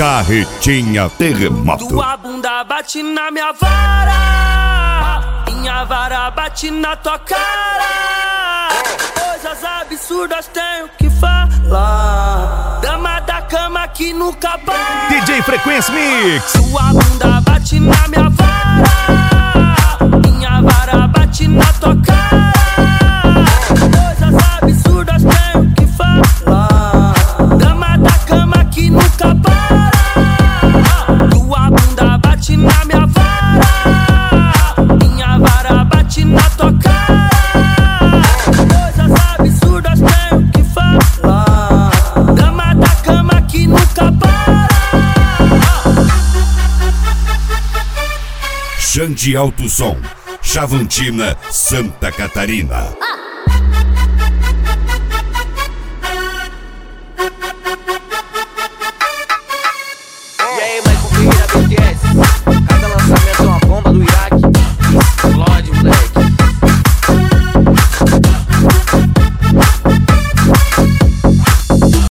Carretinha Terremoto. Tua bunda bate na minha vara, minha vara bate na tua cara. Coisas absurdas tenho que falar. Dama da cama que nunca para. DJ Frequência Mix. Tua bunda bate na minha vara, minha vara bate na tua cara. Coisas absurdas tenho que falar. Dama da cama que nunca para. Tua bunda bate na minha vara, minha vara bate na tua cara. Coisas absurdas tenho que falar. Dama da cama que nunca para. Xande Alto Som, Chavantina, Santa Catarina.